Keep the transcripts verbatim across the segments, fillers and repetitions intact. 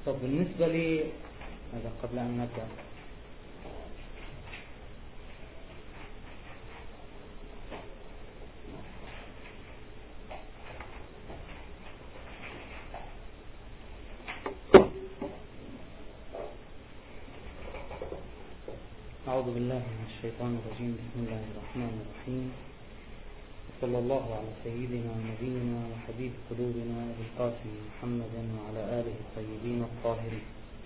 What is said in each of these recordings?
طب بالنسبة لي هذا قبل أن نبدأ، أعوذ بالله من الشيطان الرجيم. بسم الله الرحمن الرحيم، صلى الله على سيدنا ونبينا وحبيب قلوبنا أبي القاسم محمد وعلى آله الطيبين الطاهرين.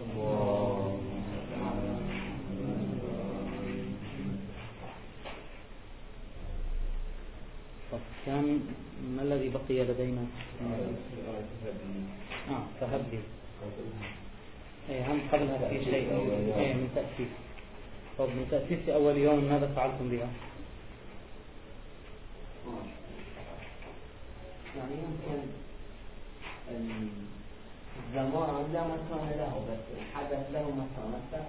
كان ما الذي بقي لدينا؟ آه فهبي. أي هم قبلها في شيء أي من تأسيس. طب من تأسيس أول يوم ماذا فعلتم بها؟ يعني يمكن الزمان لا مكان له، بس الحدث له مكان.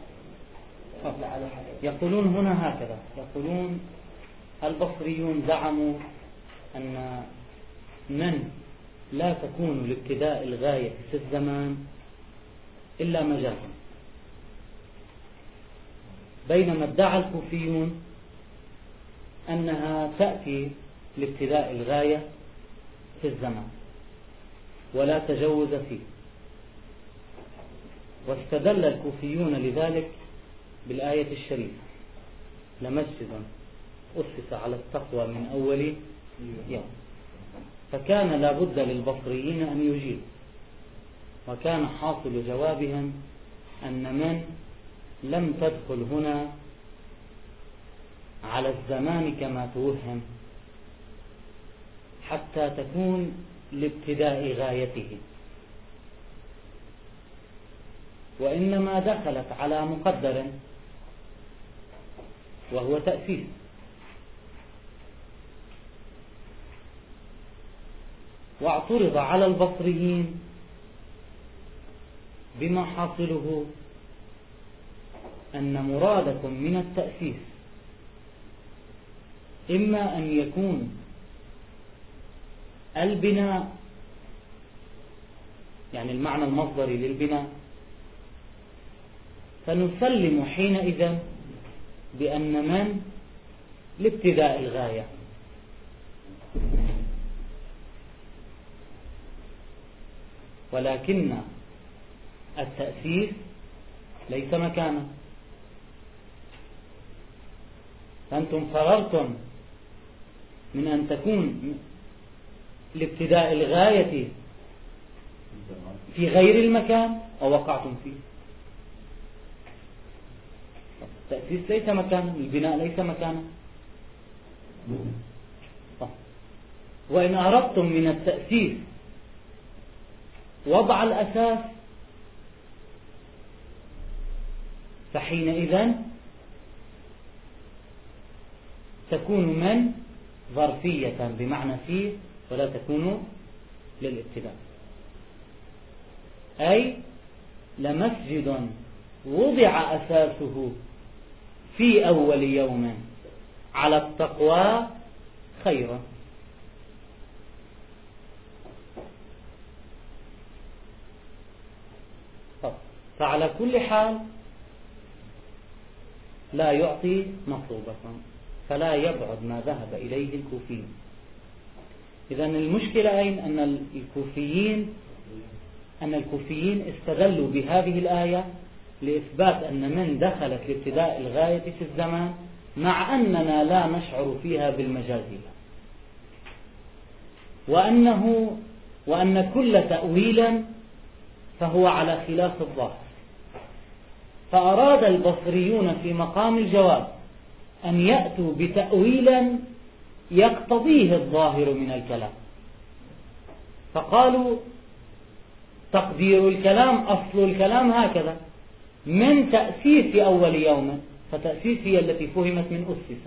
يقولون هنا هكذا، يقولون البصريون زعموا أن من لا تكون لابتداء الغاية في الزمان إلا مجازا، بينما ادعى الكوفيون أنها تأتي لابتداء الغاية في الزمان ولا تجوز فيه. واستدل الكوفيون لذلك بالآية الشريفة: لمسجد أسس على التقوى من أول يوم. فكان لا بد للبصريين أن يجيبوا، وكان حاصل جوابهم أن من لم تدخل هنا على الزمان كما توهم حتى تكون لابتداء غايته، وإنما دخلت على مقدر وهو تأسيس. واعترض على البصريين بما حاصله أن مرادكم من التأسيس إما أن يكون البناء، يعني المعنى المصدري للبناء، فنسلم حينئذ بأن من لابتداء الغاية، ولكن التأسيس ليس مكانا. فأنتم فررتم من أن تكون لابتداء الغاية في غير المكان ووقعتم فيه. التأسيس ليس مكانا، البناء ليس مكانا. وإن أردتم من التأسيس وضع الأساس فحينئذ تكون من ظرفية بمعنى فيه ولا تكون للابتداء. أي لمسجد وضع أساسه في أول يوم على التقوى خيرا. فعلى كل حال لا يعطي مطلوبة، فلا يبعد ما ذهب إليه الكوفيين. إذن المشكلة أين؟ أن الكوفيين أن الكوفيين استدلوا بهذه الآية لإثبات أن من دخلت لابتداء الغاية في الزمان، مع أننا لا نشعر فيها بالمجازية، وأنه وأن كل تأويل فهو على خلاف الظاهر. فأراد البصريون في مقام الجواب أن يأتوا بتأويل يقتضيه الظاهر من الكلام، فقالوا تقدير الكلام أصل الكلام هكذا: من تأسيس أول يوم، فتأسيس هي التي فهمت من أسس،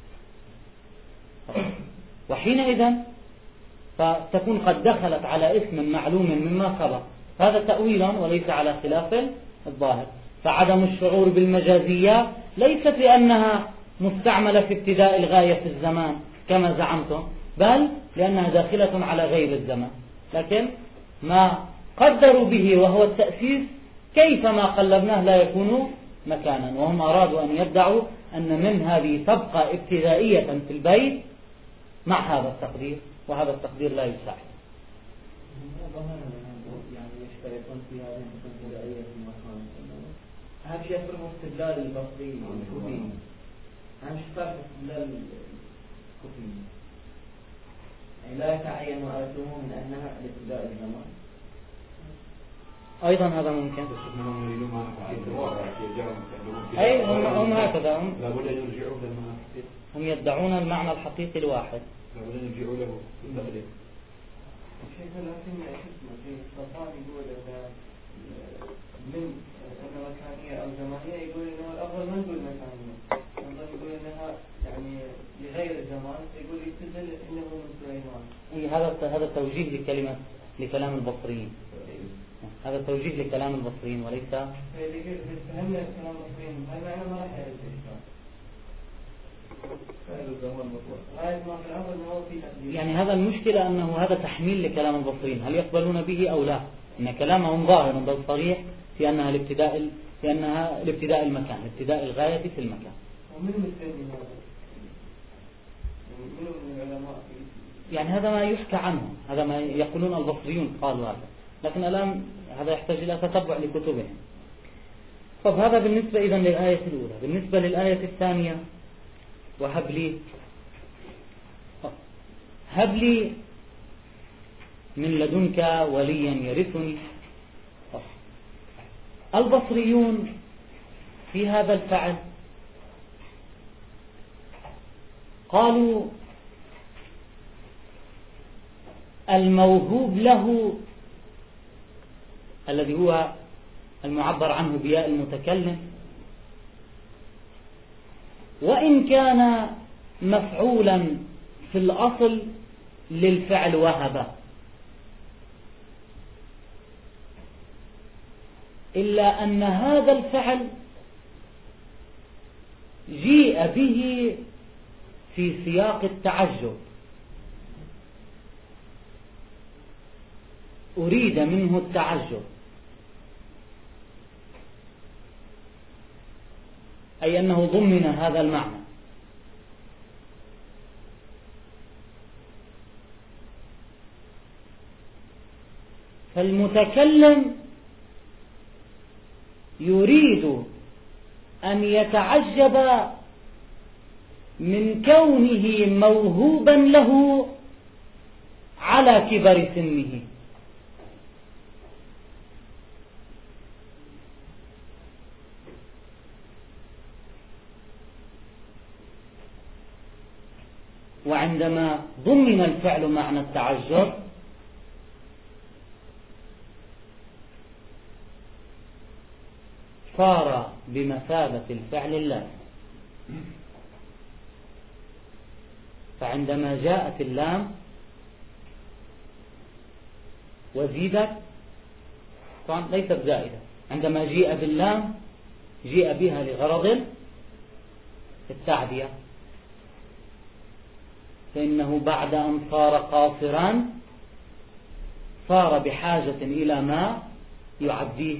وحينئذ فتكون قد دخلت على اسم معلوم مما سبق. هذا تأويل وليس على خلاف الظاهر. فعدم الشعور بالمجازية ليست لأنها مستعملة في ابتداء الغاية في الزمان كما زعمتم، بل لأنها داخلة على غير الزمان. لكن ما قدروا به وهو التأسيس كيفما قلبناه لا يكون مكانا. وهم أرادوا أن يدعوا أن من هذه تبقى ابتدائية في البيت مع هذا التقدير، وهذا التقدير لا يساعد. يعني يشترطون في هذه الابتدائية في المكان. هذا شيء يفرق استدلال البصري والكوفي. هذا شيء فرق استدلال الكوفي. يعني لا يتعين مؤلفه من أنها الابتداء الزمان. أيضا هذا ممكن. أي هم هم هكذا هم. لابد أن يرجعوا لما هم يدعون المعنى الحقيقي الواحد. لابد أن يرجعوا له بالتقليد. شيخ لكن اسمه في الصفان يقول من أن مكانية أو زمانية، يقول إنه الأفضل ما نقول مكانية، الأفضل يقول إنها يعني لغير الزمان، يقول يستدل إنه من سليمان. أي هذا هذا توجيه لكلمة لكلام البصريين. هذا توجيه لكلام البصريين وليس. فإذا فهمنا كلام البصريين هل معنى ما راح يعرف الإشكال؟ يعني هذا المشكلة أنه هذا تحميل لكلام البصريين، هل يقبلون به أو لا؟ إن كلامهم ظاهر بل صريح في أنها الابتداء في أنها الابتداء المكان، ابتداء الغاية في المكان. ومن المسلمين هذا؟ من العلماء؟ يعني هذا ما يحكى عنه، هذا ما يقولون البصريون قالوا هذا، لكن الآن هذا يحتاج إلى تتبع لكتبهم. طب هذا بالنسبة إذن للآية الأولى. بالنسبة للآية الثانية، وهب لي هب لي من لدنك وليا يرثني. البصريون في هذا الفعل قالوا الموهوب له الذي هو المعبر عنه بياء المتكلم، وإن كان مفعولا في الأصل للفعل وهب، إلا أن هذا الفعل جيء به في سياق التعجب، أريد منه التعجب، أي أنه ضمن هذا المعنى. فالمتكلم يريد أن يتعجب من كونه موهوبا له على كبر سنه، وعندما ضمن الفعل معنى التعجب صار بمثابة الفعل اللازم. فعندما جاءت اللام وزيدت، طبعا ليست زائدة، عندما جيء باللام جيء بها لغرض التعدية، فإنه بعد أن صار قاصرا صار بحاجة إلى ما يعديه.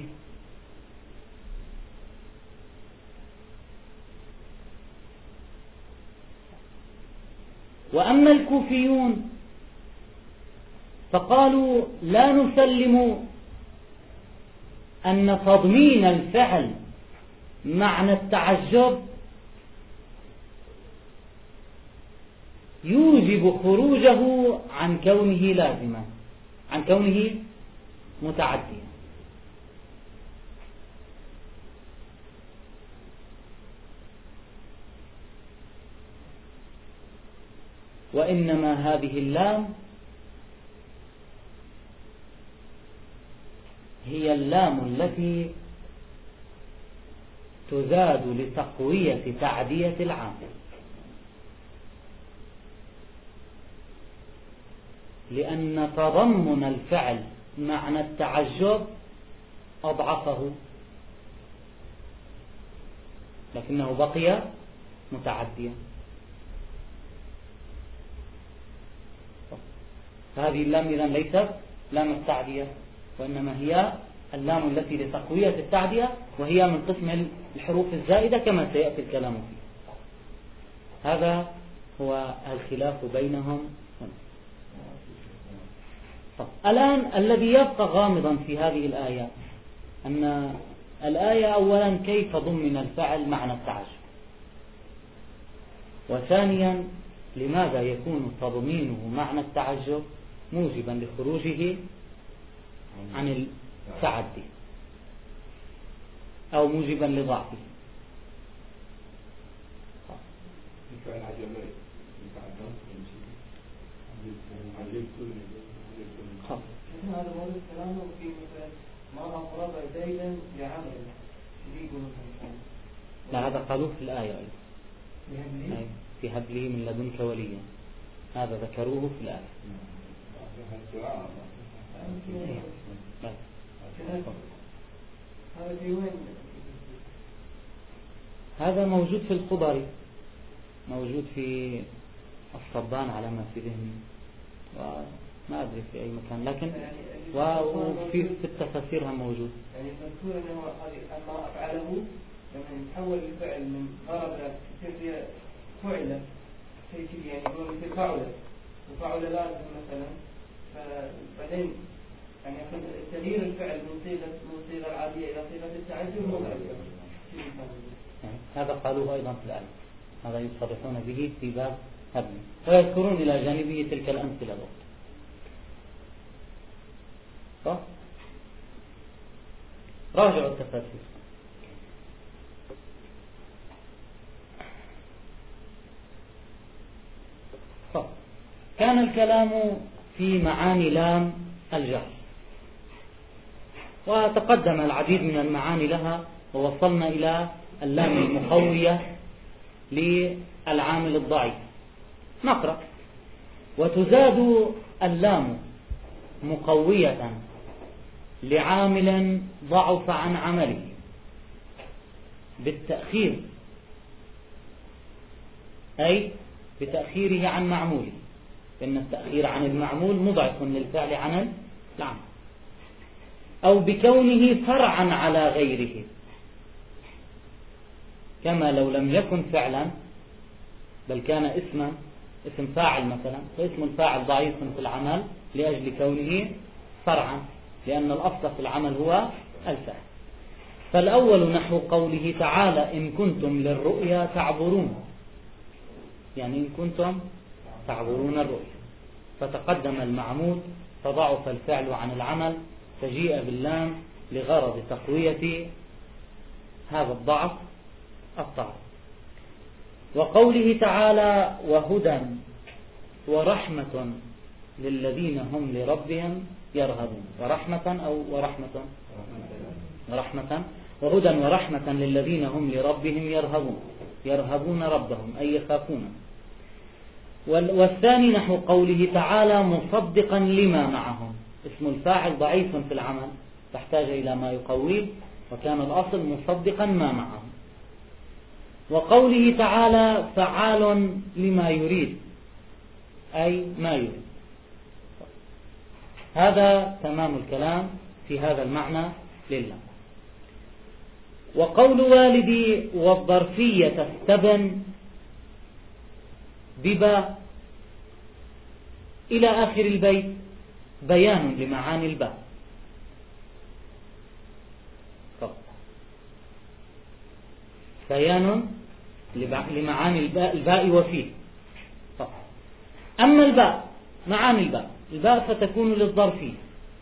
وأما الكوفيون فقالوا لا نسلم أن تضمين الفعل معنى التعجب يوجب خروجه عن كونه لازما، عن كونه متعديا. وإنما هذه اللام هي اللام التي تزاد لتقوية تعدية العامل، لأن تضمن الفعل معنى التعجب أضعفه، لكنه بقي متعديا. فهذه اللام إذن ليست لام التعدية، وإنما هي اللام التي لتقوية التعدية، وهي من قسم الحروف الزائدة كما سيأتي الكلام فيه. هذا هو الخلاف بينهم. طب الآن الذي يبقى غامضا في هذه الآية أن الآية أولا كيف ضمن الفعل معنى التعجب، وثانيا لماذا يكون تضمينه معنى التعجب موجبا لخروجه عن التعدي أو موجبا لضعفه. هذا مورد كلامه في مثلا ما أقرب زيدا لعمل لا، هذا قالوه في الآية أيضا في هب لي من لدنك وليا، هذا ذكروه في الآية. هذا في وين؟ هذا موجود في الخضري، موجود في الصبان على ما في ذهني، وما أدري في أي مكان، لكن وفي في التفاسير هم موجود. يعني المذكور أنه هذه ما أفعله لما يتحول الفعل من ضرب يصير فيها فعل شيء كذي، يعني هو يصير فعل وفعل لازم مثلا، فبعدين يعني تغيير الفعل من صيغة من صيغة عادية إلى صيغة التعجب مو يعني هذا قالوه أيضا في الآية، هذا يصرحون به في باب هبل، ويذكرون إلى جانبه تلك الأمثلة الأخرى. صح؟ راجعوا التفاسير. صح. كان الكلام في معاني لام الجر، وتقدم العديد من المعاني لها، ووصلنا إلى اللام المقوية للعامل الضعيف. نقرأ: وتزاد اللام مقوية لعامل ضعف عن عمله بالتأخير، أي بتأخيره عن معموله، فإن التأخير عن المعمول مضعف للفعل عن العمل، أو بكونه فرعا على غيره، كما لو لم يكن فعلا بل كان اسما، اسم فاعل مثلا، فاسم الفاعل ضعيف في العمل لأجل كونه فرعا، لأن الأصل في العمل هو الفعل. فالأول نحو قوله تعالى: إن كنتم للرؤيا تعبرون، يعني إن كنتم تعبرون الرؤيا، فتقدم المعمول فضعف الفعل عن العمل، فجيء باللام لغرض تقوية هذا الضعف الطعن. وقوله تعالى: وهدى ورحمة للذين هم لربهم يرهبون، ورحمة أو ورحمة ورحمة وهدى ورحمة للذين هم لربهم يرهبون، يرهبون ربهم أي يخافون. والثاني نحو قوله تعالى: مصدقا لما معهم، اسم الفاعل ضعيف في العمل تحتاج إلى ما يقويه، وكان الأصل مصدقا ما معهم. وقوله تعالى: فعال لما يريد، أي ما يريد. هذا تمام الكلام في هذا المعنى لله. وقول والدي والظرفية استبن ببا إلى آخر البيت بيان لمعاني الباء. بيان لمعاني الباء, الباء وفيه. أما الباء معاني الباء الباء فتكون للظرفية،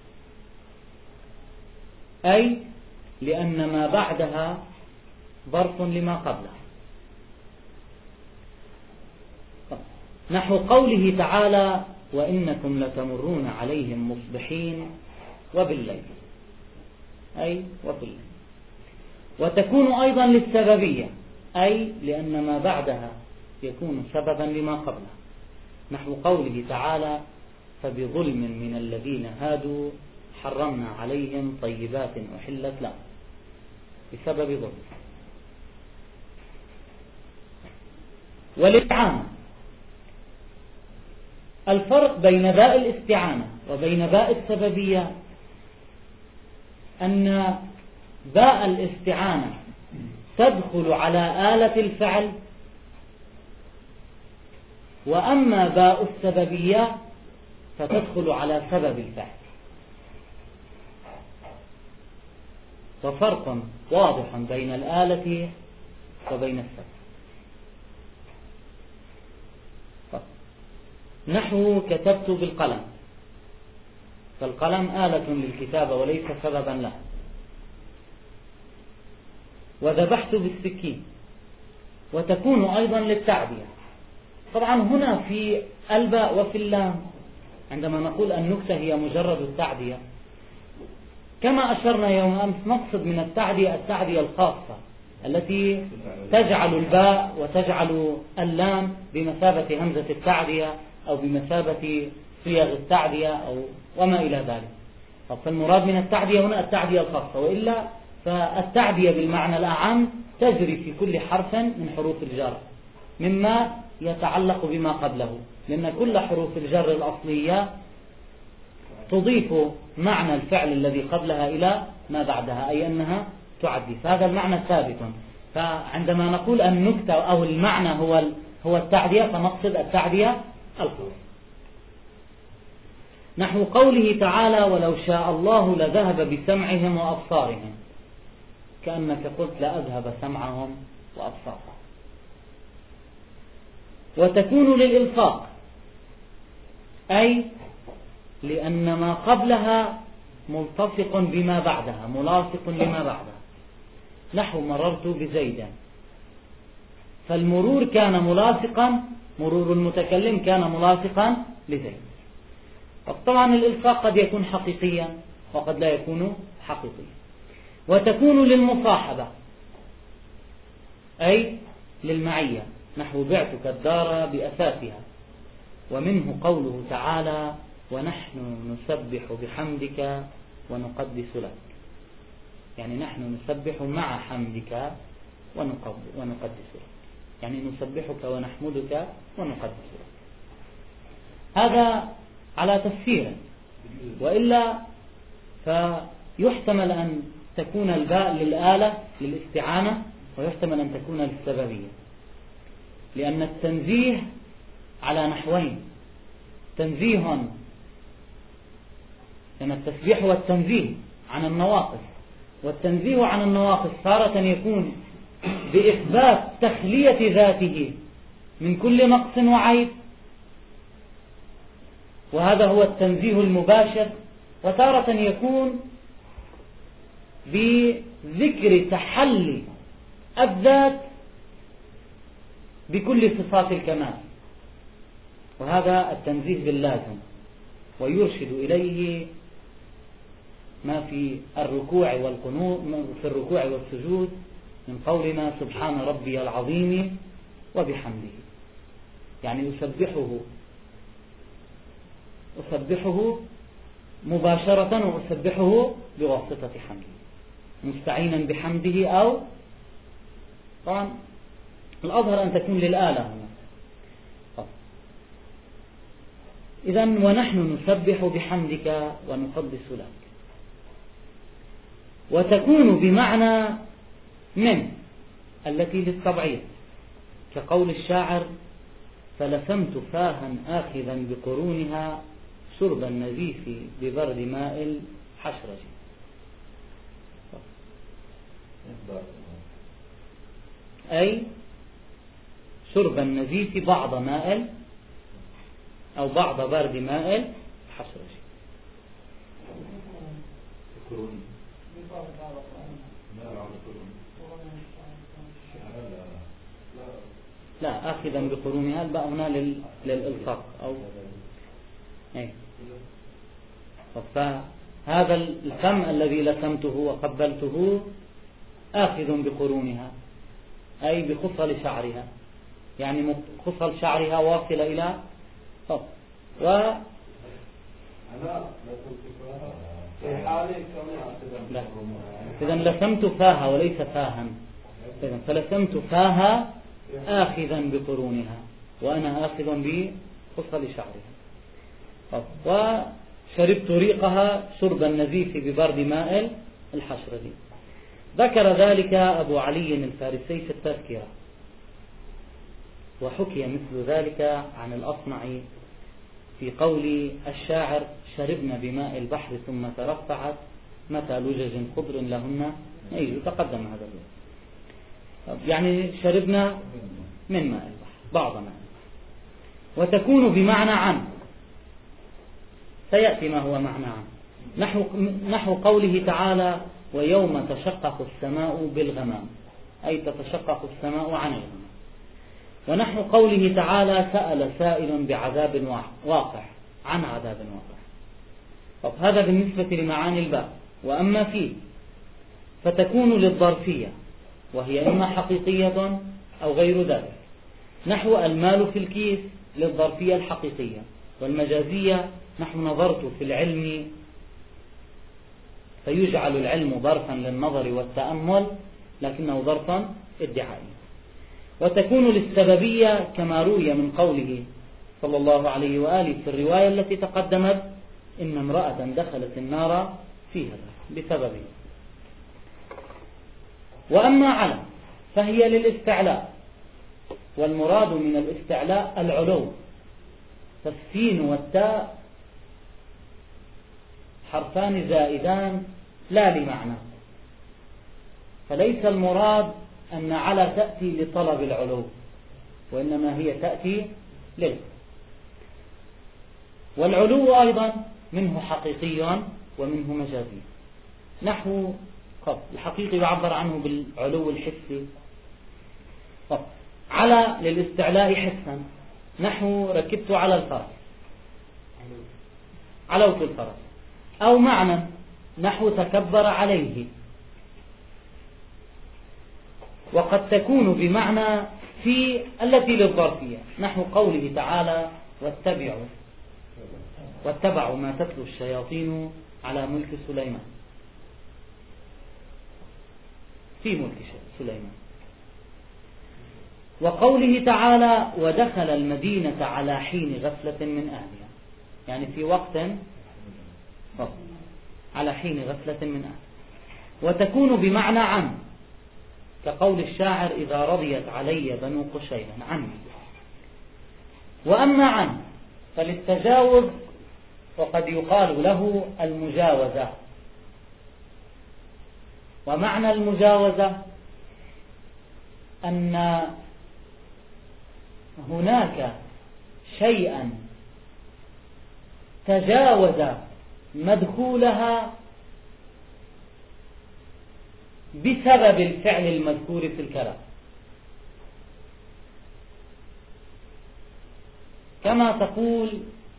أي لأن ما بعدها ظرف لما قبلها. نحو قوله تعالى: وإنكم لتمرون عليهم مصبحين وبالليل، أي وفي الليل. وتكون أيضا للسببية، أي لأن ما بعدها يكون سببا لما قبله، نحو قوله تعالى: فبظلم من الذين هادوا حرمنا عليهم طيبات أحلت لهم، بسبب ظلم. والاستعانة، الفرق بين باء الاستعانة وبين باء السببية أن باء الاستعانة تدخل على آلة الفعل، وأما باء السببية فتدخل على سبب الفعل. ففرق واضح بين الآلة وبين السبب. نحو كتبت بالقلم، فالقلم آلة للكتابة وليس سببا له. وذبحت بالسكين، وتكون أيضا للتعدية. طبعا هنا في الباء وفي اللام عندما نقول النكتة هي مجرد التعدية، كما أشرنا يوم أمس نقصد من التعدية التعدية الخاصة التي تجعل الباء وتجعل اللام بمثابة همزة التعدية أو بمثابة صيغ التعدية أو وما إلى ذلك. فالمراد من التعدية هنا التعدية الخاصة، وإلا فالتعدية بالمعنى الأعم تجري في كل حرف من حروف الجر مما يتعلق بما قبله، لأن كل حروف الجر الأصلية تضيف معنى الفعل الذي قبلها إلى ما بعدها، أي أنها تعدي، فهذا المعنى ثابت. فعندما نقول النكتة أو المعنى هو هو التعدية فنقصد التعدية الخاصة. نحو قوله تعالى ولو شاء الله لذهب بسمعهم وأبصارهم، كأنك قلت لأذهب سمعهم وأبصارهم. وتكون للإلصاق، أي لأن ما قبلها ملتصق بما بعدها ملاصق لما بعدها. نحو مررت بزيد، فالمرور كان ملاصقا، مرور المتكلم كان ملاصقا لزيد. طبعا الإلصاق قد يكون حقيقيا وقد لا يكون حقيقيا. وتكون للمصاحبة، أي للمعية. نحو بعتك الدار بأساسها. ومنه قوله تعالى ونحن نسبح بحمدك ونقدس لك، يعني نحن نسبح مع حمدك ونقدس لك، يعني نسبحك ونحمدك ونقدس لك. هذا على تفسير، وإلا فيحتمل أن تكون الباء للآلة للاستعانة، ويحتمل أن تكون للسببية، لأن التنزيه على نحوين: تنزيه، لأن التسبيح هو التنزيه عن النواقص، والتنزيه عن النواقص تارة يكون بإثبات تخلية ذاته من كل نقص وعيب، وهذا هو التنزيه المباشر، وتارة يكون بذكر تحلي الذات بكل صفات الكمال، وهذا التنزيه باللازم. ويرشد إليه ما في الركوع والقنوت، في الركوع والسجود من قولنا سبحان ربي العظيم وبحمده، يعني أسبحه أسبحه مباشرة وأسبحه بواسطة حمده، مستعينا بحمده، أو طبعا الأظهر أن تكون للآلة هنا. إذن ونحن نسبح بحمدك ونقدس لك. وتكون بمعنى من التي للتبعيض، كقول الشاعر فلسمت فاها آخذا بقرونها شرب النزيف ببرد ماء الحشرج، أي شرب النزيف بعض ماء أو بعض برد ماء الحشرج. لا، آخذا بقرونها الباء هنا للإلصاق أو إيه. فهذا الفم الذي لسمته وقبلته آخذ بقرونها، أي بخصل شعرها، يعني خصل شعرها واصلة إلى فوق. و إذن لسمت فاها وليس فاها، إذن فلسمت فاها آخذا بقرونها وأنا آخذ بخصل شعرها. وشربت ريقها شرب النزيف ببرد ماء الحشر دي. ذكر ذلك أبو علي الفارسي في التذكرة، وحكي مثل ذلك عن الأصمع في قول الشاعر: شربنا بماء البحر ثم ترفعت متى لجج خضر لهن نيل. تقدم هذا الوقت، يعني شربنا من ماء البحر بعض ماء البحر. وتكون بمعنى عن، سيأتي ما هو معنى عن، نحو, نحو قوله تعالى: ويوم تشقق السماء بالغمام، أي تتشقق السماء عن الغمام. ونحو قوله تعالى: سأل سائل بعذاب واقع، عن عذاب واقع. طب هذا بالنسبة لمعاني الباء. وأما فيه فتكون للظرفية، وهي إما حقيقية أو غير ذلك، نحو المال في الكيس للظرفية الحقيقية، والمجازية نحو نظرت في العلم، فيجعل العلم ظرفا للنظر والتأمل لكنه ظرفا ادعائي. وتكون للسببية كما روي من قوله صلى الله عليه وآله في الرواية التي تقدمت: إن امرأة دخلت النار فيها بسببه. وأما على فهي للاستعلاء، والمراد من الاستعلاء العلو، فالسين والتاء حرفان زائدان لا لمعنى، فليس المراد أن على تأتي لطلب العلو، وإنما هي تأتي لل. والعلو أيضا منه حقيقي ومنه مجازي. نحو قط الحقيقي يعبر عنه بالعلو الحسي، قط على للاستعلاء حسا، نحو ركبت على الفرس، علوت الفرس. أو معنى نحو تكبر عليه. وقد تكون بمعنى في التي للظرفية، نحو قوله تعالى: واتبعوا واتبعوا ما تتلو الشياطين على ملك سليمان، في ملك سليمان. وقوله تعالى: ودخل المدينة على حين غفلة من أهلها، يعني في وقت على حين غفلة من أهلها. وتكون بمعنى عن، كقول الشاعر: إذا رضيت علي بنو قشيرة عني. وأما عن فللتجاوز، وقد يقال له المجاوزة. ومعنى المجاوزة أن هناك شيئا تجاوز مدخولها بسبب الفعل المذكور في الكلام، كما تقول: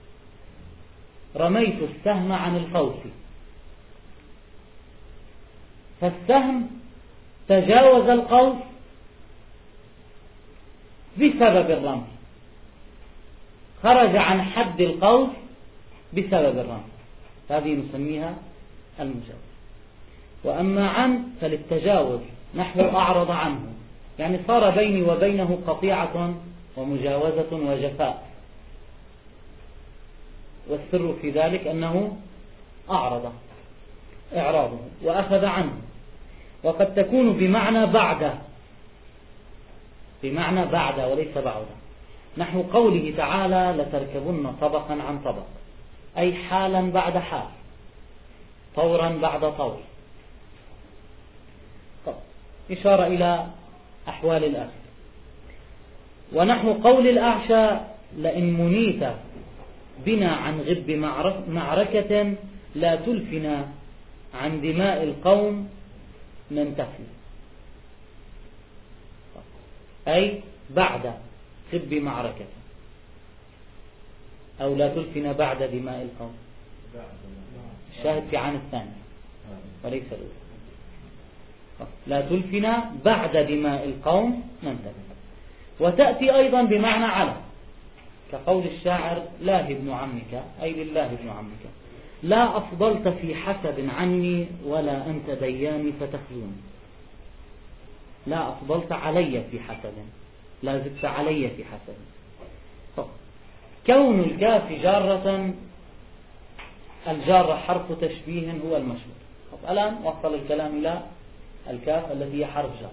رميت السهم عن القوس، فالسهم تجاوز القوس بسبب الرمي، خرج عن حد القوس بسبب الرمي، هذه نسميها المجاوزة. وأما عن فللتجاوز، نحو أعرض عنه، يعني صار بيني وبينه قطيعة ومجاوزة وجفاء، والسر في ذلك أنه أعرض إعراضه وأخذ عنه. وقد تكون بمعنى بعد، بمعنى بعد وليس بعد، نحو قوله تعالى: لتركبن طبقا عن طبق، أي حالا بعد حال، طورا بعد طور. إشارة إلى أحوال الآخر. ونحو قول الأعشى: لئن منيت بنا عن غب معركة لا تلفنا عن دماء القوم ننتفي، أي بعد غب معركة، أو لا تلفنا بعد دماء القوم. الشاهد في عن الثاني وليس الأولى. لا تلفنا بعد دماء القوم ننتفي. وتأتي أيضا بمعنى على، كقول الشاعر: لا ابن عمك، أي لله ابن عمك، لا أفضلت في حسب عني ولا أنت دياني فتخلوني. لا أفضلت علي في حسب، لا زدت علي في حسب. كون الكاف جارة، الجار حرف تشبيه هو المشهور، طب الآن وصل الكلام إلى الكاف التي هي حرف جر.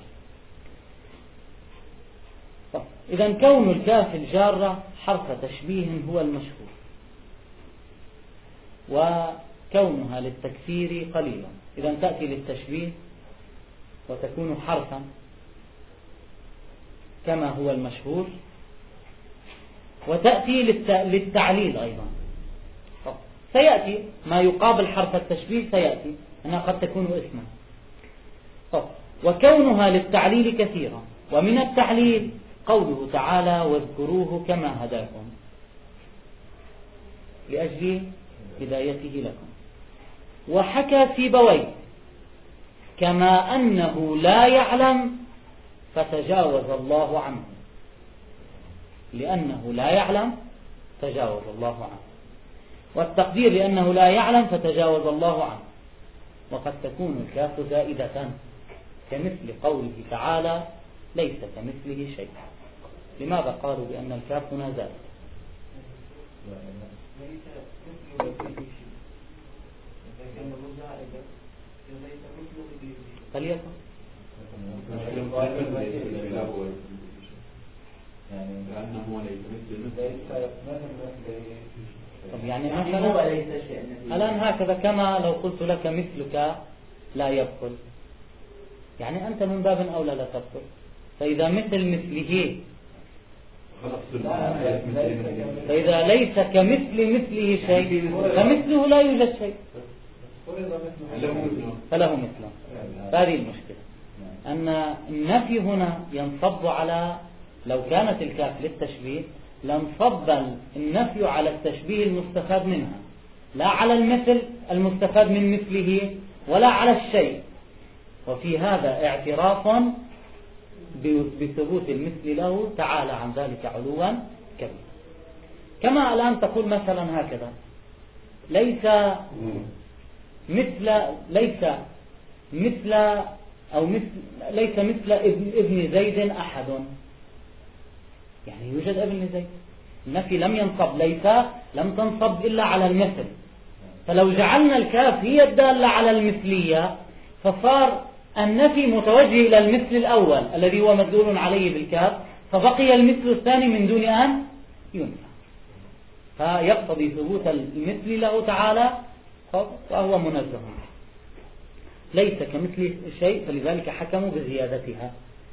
طب إذا كون الكاف الجارة حرف تشبيه هو المشهور، وكونها للتكسير قليلا. إذا تأتي للتشبيه وتكون حرفا كما هو المشهور، وتأتي للتعليل أيضا. سيأتي ما يقابل حرف التشبيه، سيأتي أنها قد تكون اسما. وكونها للتعليل كثيرا، ومن التعليل قوله تعالى واذكروه كما هداكم لأجل هدايته لكم. وحكى سيبويه كما أنه لا يعلم فتجاوز الله عنه، لأنه لا يعلم تجاوز الله عنه، والتقدير لأنه لا يعلم فتجاوز الله عنه. وقد تكون الكاف زائدة كمثل قوله تعالى ليس كمثله شيء. لماذا قالوا بأن الكاف هنا زائدة؟ ليس مثله شيء، لكنه زائدة ليس مثله شيء. فليكن يعني كأنه ليس مثل طب يعني مثلا الآن هكذا كما لو قلت لك مثلك لا يبطل، يعني أنت من باب أولى لا تبطل. فإذا مثل مثله، فإذا ليس كمثل مثله شيء فمثله لا يوجد شيء فله مثله. هذه المشكلة، أن النفي هنا ينصب على، لو كانت الكاف للتشبيه لانصب النفي على التشبيه المستفاد منها، لا على المثل المستفاد من مثله ولا على الشيء. وفي هذا اعتراف بثبوت المثل له تعالى عن ذلك علوا كبيرا. كما الآن تقول مثلا هكذا ليس مثل ليس مثل أو مثل ليس مثل ابن, ابن زيد أحد، يعني يوجد ابن زيد. النفي لم ينصب، ليس لم تنصب إلا على المثل. فلو جعلنا الكاف هي الدالة على المثلية فصار النفي متوجه إلى المثل الأول الذي هو مدلول عليه بالكاف، فبقي المثل الثاني من دون أن ينفع. فيقتضي ثبوت المثل له تعالى وهو منزه، ليس كمثل شيء، فلذلك حكموا بزيادتها.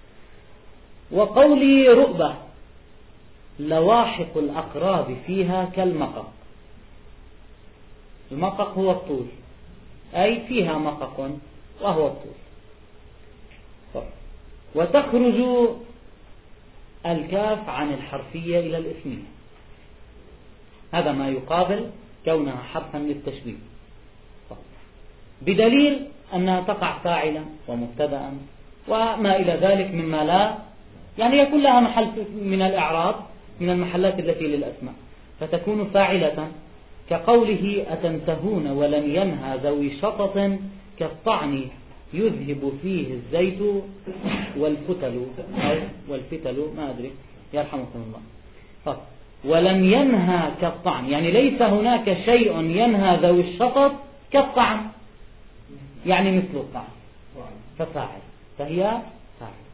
وقولي رؤبة لواحق الأقراب فيها كالمقق. المقق هو الطول، أي فيها مقق وهو الطول. وتخرج الكاف عن الحرفية إلى الاسمية، هذا ما يقابل كونها حرفا للتشبيه، بدليل أنها تقع فاعلا ومبتدأ وما إلى ذلك مما لا يعني يكون لها محل من الإعراب من المحلات التي للأسماء، فتكون فاعلة كقوله أتنتهون ولم ينهى ذوي شطط كالطعن يذهب فيه الزيت والفتل أو والفتل ما أدري يرحمكم الله. ولم ينهى كالطعن، يعني ليس هناك شيء ينهى ذوي الشطط كالطعن، يعني مثل الطعن ففاعل، فهي فاعل.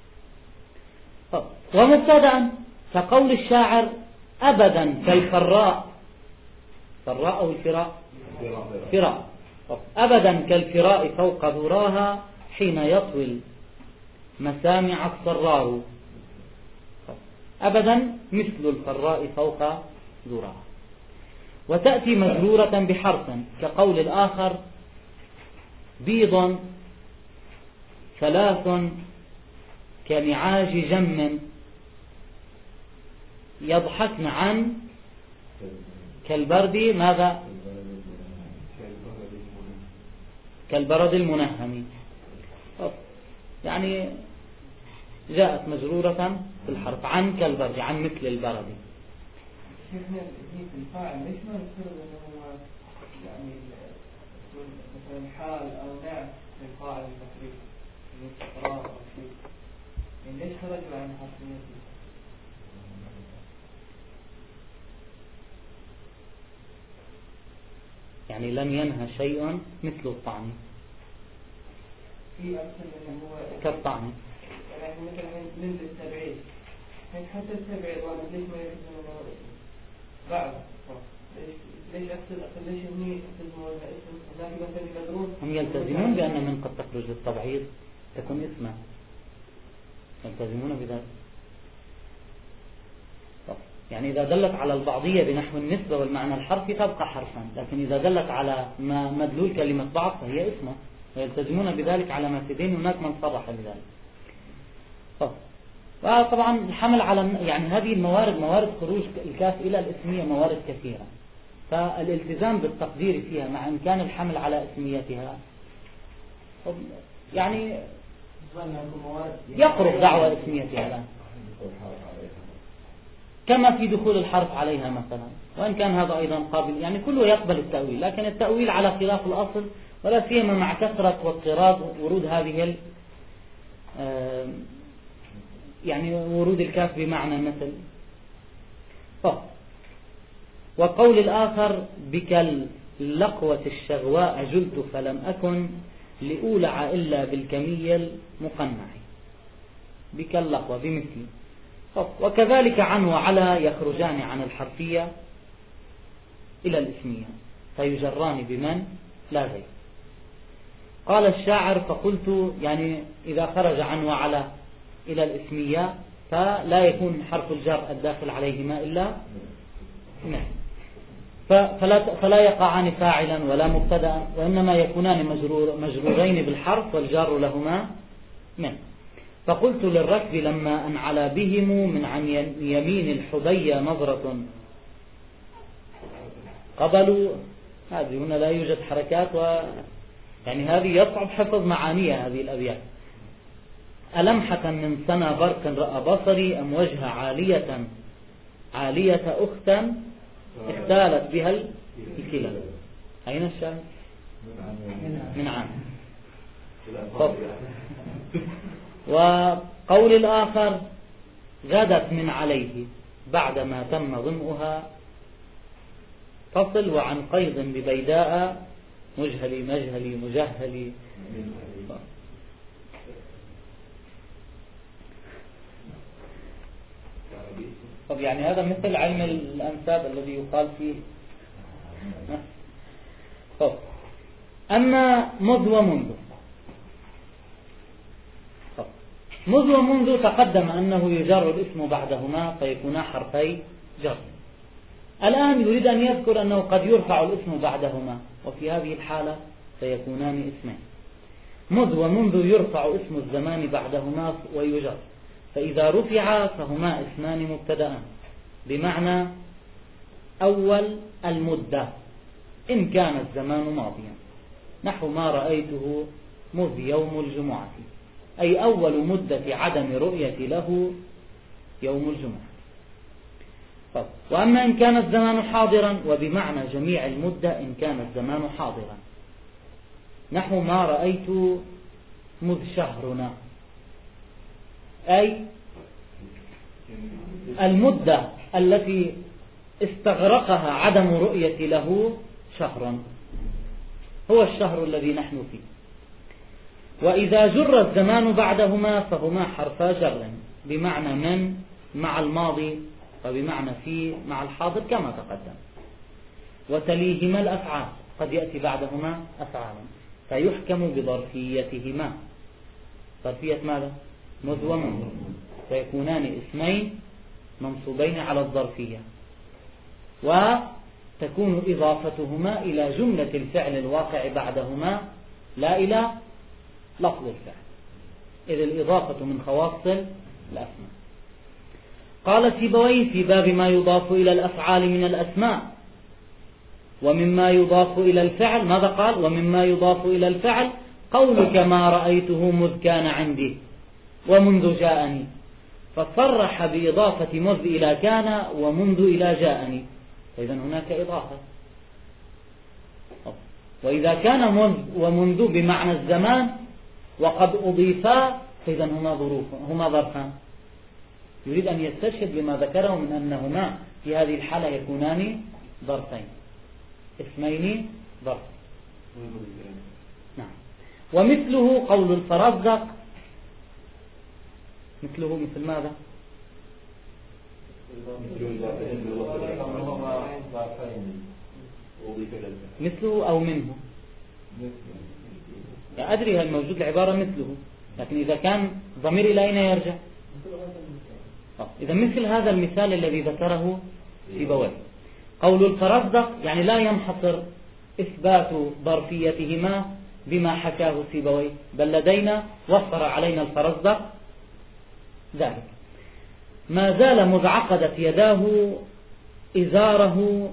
ومبتدأ كقول الشاعر أبدا كالفراء، فراء أو الفراء فراء، أبدا كالفراء فوق ذراها حين يطوي مسامع الصرار. أبدا مثل الفراء فوق ذراها. وتأتي مجرورة بحرف كقول الآخر بيض ثلاث كنعاج جم يضحكن عن كالبرد ماذا كالبرد المنهم، يعني جاءت مجرورة في الحرف عن كالبرد، عن مثل البرد. شيخنا هي في الفاعل ليش ما نقول انه هو يعني مثلا حال او نعت للفاعل المصري من استقرار او شيء، يعني ليش خرجوا عن حرفيته؟ يعني لم ينهى شيء مثل الطعن، في أقسم اللي هو كالطعن. يعني مثلا من التبعيد حتى التبعيد واحد ليش ما يلتزم انه اسم بعض ليش ليش اقصد ليش هني يلتزمون اسم هناك مثلا مدرون هم يلتزمون بأن من قد تخرج التبعيض تكون اسما، يلتزمون بذلك. يعني إذا دلت على البعضية بنحو النسبة والمعنى الحرفي تبقى حرفا، لكن إذا دلت على ما مدلول كلمة بعض فهي اسمه، ويلتزمون بذلك على ما تدين. هناك من صرح بذلك. وطبعا الحمل على يعني هذه الموارد، موارد خروج الكاف إلى الاسمية موارد كثيرة، فالالتزام بالتقدير فيها مع إمكان الحمل على اسميتها يعني يقرب دعوة اسميتها الآن، كما في دخول الحرف عليها مثلا، وإن كان هذا أيضا قابل، يعني كله يقبل التأويل، لكن التأويل على خلاف الأصل، ولا سيما مع كثرة واضطراد ورود هذه يعني ورود الكاف بمعنى مثل. طب وقول الآخر بك اللقوة الشغواء جلت فلم أكن لأولع إلا بالكمي المقنع، بك اللقوة بمثل. وكذلك عن وعلى يخرجان عن الحرفية إلى الاسمية فيجران بمن لا غير. قال الشاعر فقلت يعني إذا خرج عن وعلى إلى الاسمية فلا يكون حرف الجر الداخل عليهما إلا من، فلا, فلا يقعان فاعلا ولا مبتدا، وإنما يكونان مجرور مجرورين بالحرف والجار لهما من. فقلت للركب لما أنعل بهم من عن يمين الحبي نظرة قبلوا، هذه هنا لا يوجد حركات، و يعني هذه يصعب حفظ معانيها هذه الأبيات. ألمحة من سنة برق رأى بصري أم وجه عالية عالية أختا اختالت بها الكلى. أين الشاهد؟ من عام. وقول الآخر غدت من عليه بعدما تم ظمئها فصل وعن قيض ببيداء مجهلي مجهلي مجهلي. طب يعني هذا مثل علم الأنساب الذي يقال فيه. طب أما مذ ومنذ، مذ ومنذ تقدم أنه يجر الاسم بعدهما فيكونا حرفي جر. الآن يريد أن يذكر أنه قد يرفع الاسم بعدهما، وفي هذه الحالة سيكونان اسمين. مذ ومنذ يرفع اسم الزمان بعدهما ويجر، فإذا رفع فهما اسمان مبتدأان بمعنى أول المدة إن كان الزمان ماضيا، نحو ما رأيته مذ يوم الجمعة، أي أول مدة عدم رؤية له يوم الجمعة. طب وأما إن كان الزمان حاضرا وبمعنى جميع المدة إن كان الزمان حاضرا، نحو ما رأيت مذ شهرنا، أي المدة التي استغرقها عدم رؤية له شهرا، هو الشهر الذي نحن فيه. وإذا جر الزمان بعدهما فهما حرفا جر بمعنى من مع الماضي، وبمعنى في مع الحاضر كما تقدم. وتليهما الأفعال، قد يأتي بعدهما أفعال فيحكم بظرفيتهما. ظرفية ماذا؟ مذ ومنذ، فيكونان اسمين منصوبين على الظرفية، وتكون إضافتهما إلى جملة الفعل الواقع بعدهما لا إلى لفظ الفعل، إذ الإضافة من خواص الأسماء. قال سيبويه في باب ما يضاف إلى الأفعال من الأسماء ومما يضاف إلى الفعل، ماذا قال؟ ومما يضاف إلى الفعل قولك ما رأيته مذ كان عندي ومنذ جاءني، فصرح بإضافة مذ إلى كان ومنذ إلى جاءني، فإذا هناك إضافة. وإذا كان مذ ومنذ بمعنى الزمان وقد أضيفا فإذا هما ظروف هما ظرفان. يريد أن يستشهد بما ذكره من أنهما في هذه الحالة يكونان ظرفين، اسمين ظرف. نعم. ومثله قول الفرزدق، مثله مثل ماذا؟ مثله أو منه، يعني أدري هل موجود العبارة مثله، لكن إذا كان ضمير إلى أين يرجع؟ إذا مثل هذا المثال الذي ذكره سيبويه. قول الفرزدق يعني لا ينحصر إثبات ظرفيتهما بما حكاه سيبويه، بل لدينا وفر علينا الفرزدق ذلك. ما زال مذ عقدت يداه إزاره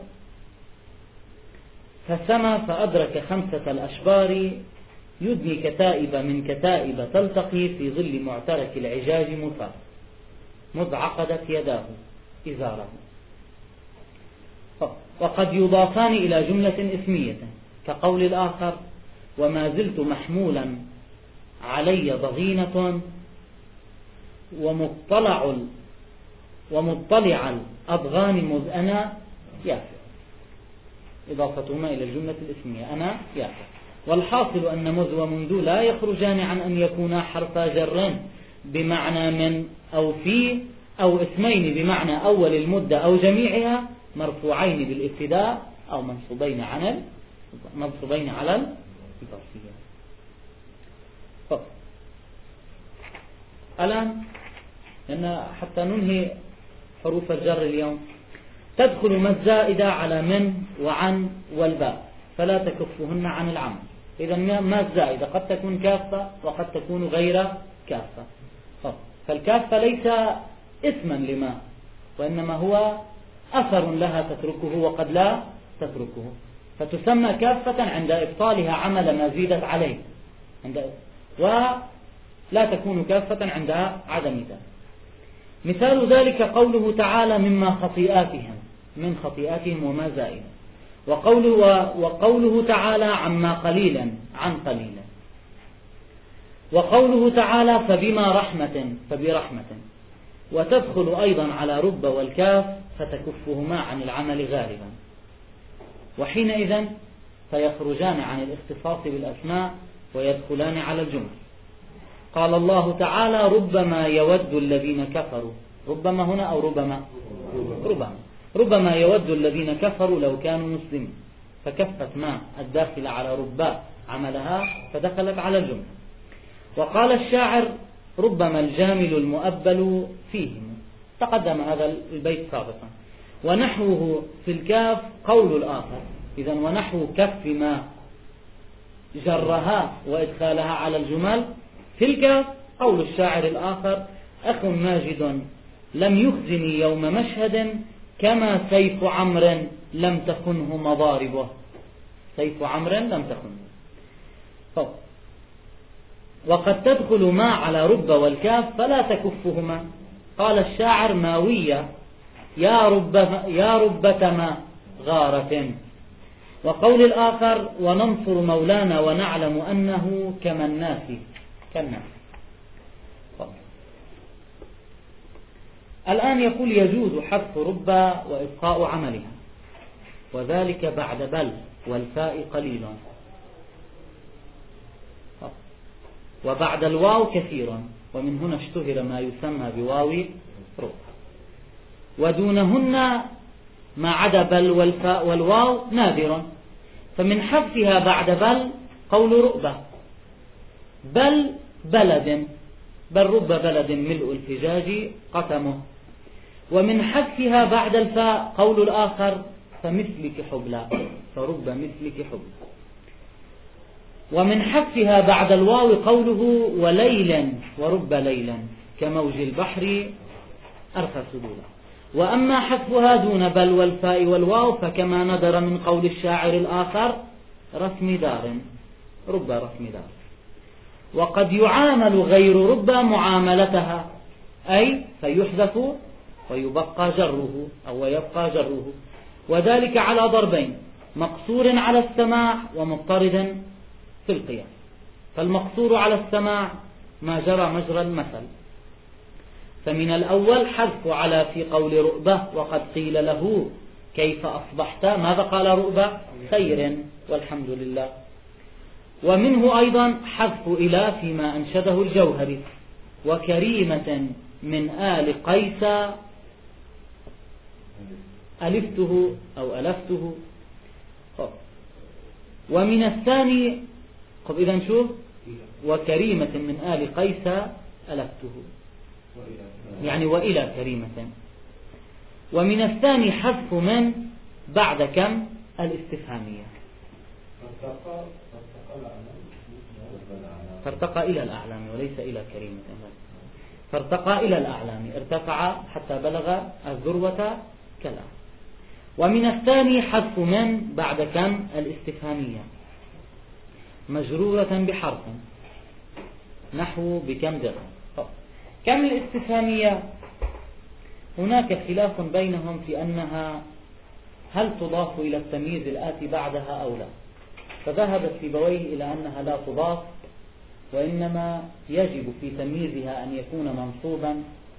فسمى فأدرك خمسة الأشبار، يدني كتائب من كتائب تلتقي في ظل معترك العجاج مثار. مذ عقدت يداه إزاره. وقد يضافان إلى جملة اسمية كقول الآخر وما زلت محمولا علي ضغينة ومطلع ومطلع الأضغان مذ أنا يافع، إضافتهما إلى الجملة الاسمية أنا يافع. والحاصل أن مذ ومنذ لا يخرجان عن أن يكونا حرف جر بمعنى من أو في، أو اسمين بمعنى أول المدة أو جميعها، مرفوعين بالابتداء أو منصوبين على منصوبين على الظرفية. الآن لأن حتى ننهي حروف الجر اليوم، تدخل ما الزائدة على من وعن والباء فلا تكفهن عن العمل. إذا ما الزائدة قد تكون كافة وقد تكون غير كافة. فالكافة ليس اسما لما، وإنما هو أثر لها تتركه وقد لا تتركه، فتسمى كافة عند إبطالها عمل ما زيدت عليه، ولا تكون كافة عند عدم ذلك. مثال ذلك قوله تعالى مما خطيئاتهم، من خطيئاتهم وما زائد، وقوله, وقوله تعالى عما قليلا عن قليلا، وقوله تعالى فبما رحمة فبرحمة. وتدخل أيضا على رب والكاف فتكفهما عن العمل غالبا، وحينئذ فيخرجان عن الاختصاص بالأسماء ويدخلان على الجمل. قال الله تعالى ربما يود الذين كفروا، ربما هنا أو ربما ربما ربما يود الذين كفروا لو كانوا مسلمين، فكفت ما الداخل على ربا عملها فدخلت على الجمل. وقال الشاعر ربما الجامل المؤبل فيهم، تقدم هذا البيت سابقا. ونحوه في الكاف قول الآخر، إذا ونحو كف ما جرها وإدخالها على الجمل في الكاف قول الشاعر الآخر أخ ماجد لم يخزني يوم مشهد كما سيف عمرو لم تخنه مضاربه، سيف عمرو لم تخنه. طب. وقد تدخل ما على رب والكاف فلا تكفهما. قال الشاعر ماوية يا رب يا ربتما غارة. وقول الآخر وننصر مولانا ونعلم أنه كما الناس كالناس. الآن يقول يجوز حذف رب وإبقاء عملها، وذلك بعد بل والفاء قليلا، وبعد الواو كثيرا، ومن هنا اشتهر ما يسمى بواو رب. ودونهن ما عدا بل والفاء والواو نادرا، فمن حذفها بعد بل قول رؤبة بل بلد، بل رب بلد ملء الفجاج قتمه. ومن حذفها بعد الفاء قول الآخر فمثلك حبلا، فرب مثلك حبلا. ومن حذفها بعد الواو قوله وليلا ورب ليلا كموج البحر أرخى سدولا. وأما حذفها دون بل والفاء والواو فكما ندر من قول الشاعر الآخر رسم دار، رب رسم دار. وقد يعامل غير رب معاملتها، أي فيحذف ويبقى جره أو ويبقى جره، وذلك على ضربين: مقصور على السماع ومضطرد في القياس. فالمقصور على السماع ما جرى مجرى المثل، فمن الأول حذف على في قول رؤبة وقد قيل له كيف أصبحت، ماذا قال رؤبة؟ خير والحمد لله. ومنه أيضا حذف إلى فيما أنشده الجوهري: وكريمة من آل قيس ألفته أو ألفته. ومن الثاني طب إذا شوف: وكريمة من آل قيس ألفته، يعني وإلى كريمة. ومن الثاني حذف من بعد كم الاستفهامية، فارتقى إلى الأعلام وليس إلى كريمة، فارتقى إلى الأعلام، ارتفع حتى بلغ الذروة كالأعلام. ومن الثاني حذف من بعد كم الاستفهامية مجرورة بحرف، نحو بكم درهم. كم الاستفهامية هناك خلاف بينهم في أنها هل تضاف إلى التمييز الآتي بعدها أو لا، فذهب سيبويه إلى أنها لا تضاف، وإنما يجب في تمييزها أن يكون منصوبا،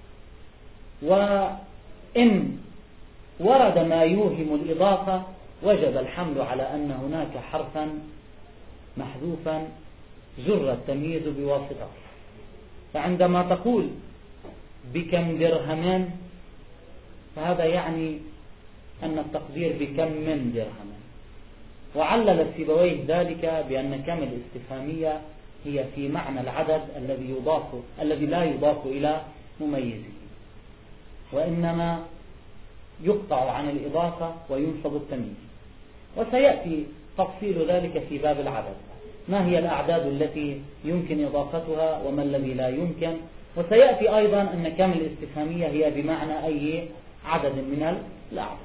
وإن ورد ما يوهم الإضافة وجب الحمل على أن هناك حرفا محذوفا جر التمييز بواسطة. فعندما تقول بكم درهم فهذا يعني أن التقدير بكم من درهم. وعلل سيبويه ذلك بأن كم الاستفهامية هي في معنى العدد الذي يضاف الذي لا يضاف إلى مميزه، وإنما يقطع عن الإضافة وينصب التمييز. وسيأتي تفصيل ذلك في باب العدد، ما هي الأعداد التي يمكن إضافتها وما الذي لا يمكن. وسيأتي أيضا أن كم الاستفهامية هي بمعنى أي عدد من الأعداد.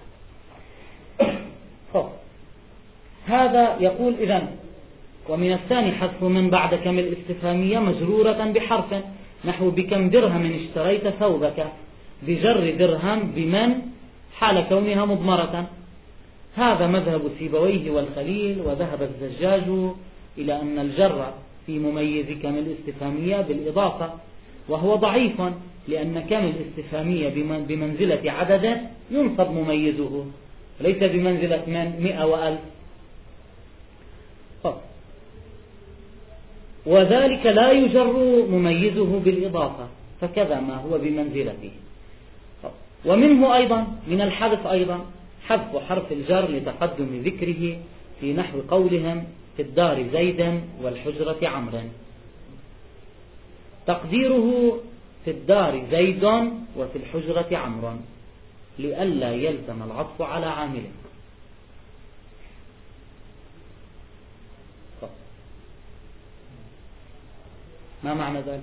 هذا يقول إذن: ومن الثاني حذف من بعد كم الاستفهامية مجرورة بحرف، نحو بكم درهم اشتريت ثوبك، بجر درهم بمن حال كونها مضمرة. هذا مذهب سيبويه والخليل. وذهب الزجاج إلى أن الجر في مميز كم الاستفهامية بالإضافة، وهو ضعيف، لأن كم الاستفهامية بمنزلة عدد ينصب مميزه، ليس بمنزلة من مئة وألف. وذلك لا يجر مميزه بالإضافة، فكذا ما هو بمنزلته. ومنه أيضا من الحذف أيضا حذف حرف الجر لتقدم ذكره في نحو قولهم: في الدار زيد والحجرة عمرا. تقديره: في الدار زيد وفي الحجرة عمرا، لئلا يلزم العطف على عامله. ما معنى ذلك؟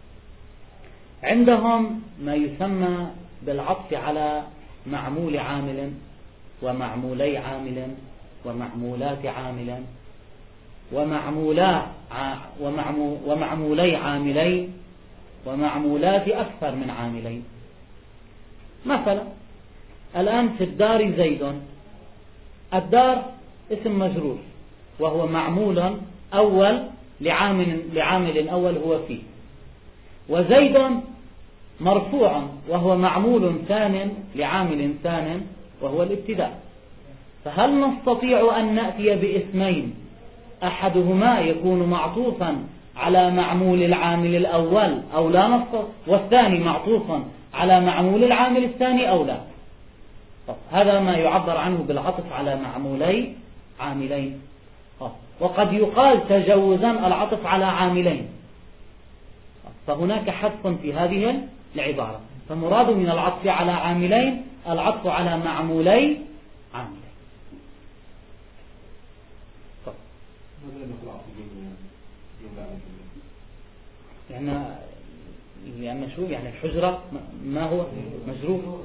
عندهم ما يسمى بالعطف على معمول عامل ومعمولي عامل ومعمولات عامل ومعمولا ومعمولي عاملين ومعمولات أكثر من عاملين. مثلا الآن في الدار زيد، الدار اسم مجرور وهو معمول أول لعامل, لعامل أول هو فيه، وزيد مرفوع وهو معمول ثان لعامل ثان وهو الابتداء. فهل نستطيع أن نأتي باسمين أحدهما يكون معطوفا على معمول العامل الأول أو لا نستطيع، والثاني معطوفا على معمول العامل الثاني أو لا؟ هذا ما يعبر عنه بالعطف على معمولي عاملين. وقد يقال تجوزا العطف على عاملين، فهناك حذف في هذه العبارة. فمراد من العطف على عاملين العطف على معمولي عاملين. يعني يعني شو يعني الحجرة ما هو مجرور،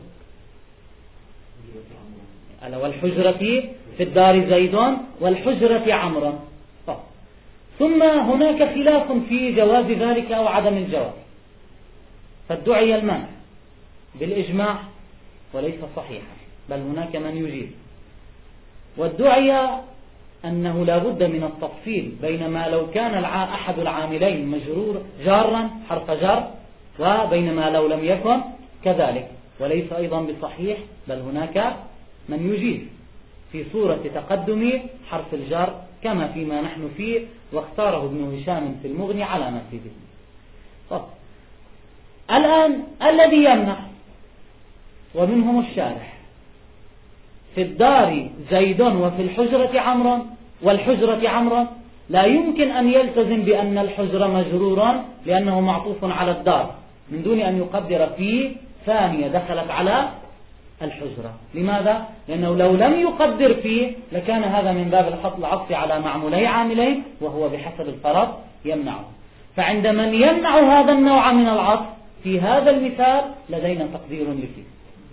ألا والحجرة في الدار زيد والحجرة عمرا. ثم هناك خلاف في جواز ذلك أو عدم الجواز، فادعي المنع بالإجماع وليس صحيحا، بل هناك من يجيب. وادعي أنه لا بد من التفصيل بين ما لو كان أحد العاملين مجرور جارا حرف جر وبين ما لو لم يكن كذلك، وليس أيضا بصحيح، بل هناك من يجيب. في صورة تقدم حرف الجر كما فيما نحن فيه، واختاره ابن هشام في المغني على ما في ذهنه. طب الآن الذي يمنع ومنهم الشارح: في الدار زيد وفي الحجرة عمرو، والحجرة عمرو لا يمكن أن يلتزم بأن الحجرة مجرورا لأنه معطوف على الدار من دون أن يقدر في ثانية دخلت على الحجرة. لماذا؟ لأنه لو لم يقدر فيه لكان هذا من باب العطف على معمولي عاملين، وهو بحسب الفرض يمنعه. فعند من يمنع هذا النوع من العطف في هذا المثال لدينا تقدير لفيه،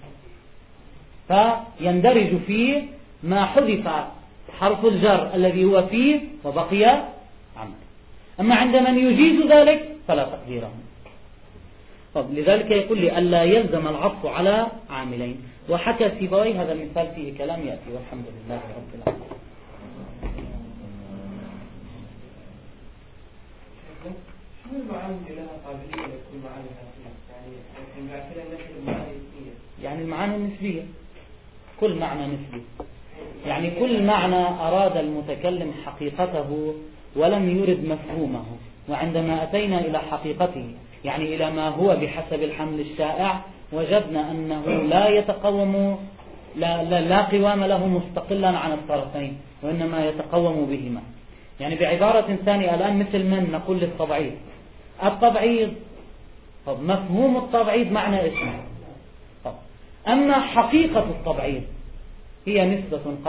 فيندرج فيه ما حذف حرف الجر الذي هو فيه وبقي عمل. أما عند من يجيز ذلك فلا تقدير له. طب لذلك يقول لي ألا يلزم العطف على عاملين. وحكى سيبويه هذا المثال فيه كلام يأتي، والحمد لله رب العالمين. شو المعاني اللي لها قابلية لكل معاني يعني إن بعد كده نفس المعاني النسبية؟ يعني المعاني النسبية، كل معنى نسبي، يعني كل معنى أراد المتكلم حقيقته ولم يرد مفهومه، وعندما أتينا إلى حقيقته يعني إلى ما هو بحسب الحمل الشائع وجدنا أنه لا يتقوم لا, لا, لا قوام له مستقلا عن الطرفين، وإنما يتقوم بهما. يعني بعبارة ثانية الآن مثل من نقول للتبعيض: التبعيض، طب مفهوم التبعيض معنى اسمه، طب أما حقيقة التبعيض هي نسبة